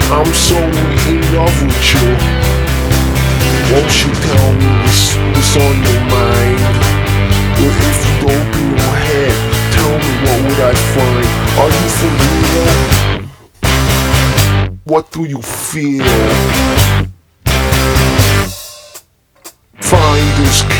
I'm so in love with you. Won't you tell me what's on your mind? Or if you open your head, tell me what would I find? Are you for real? What do you feel? Find this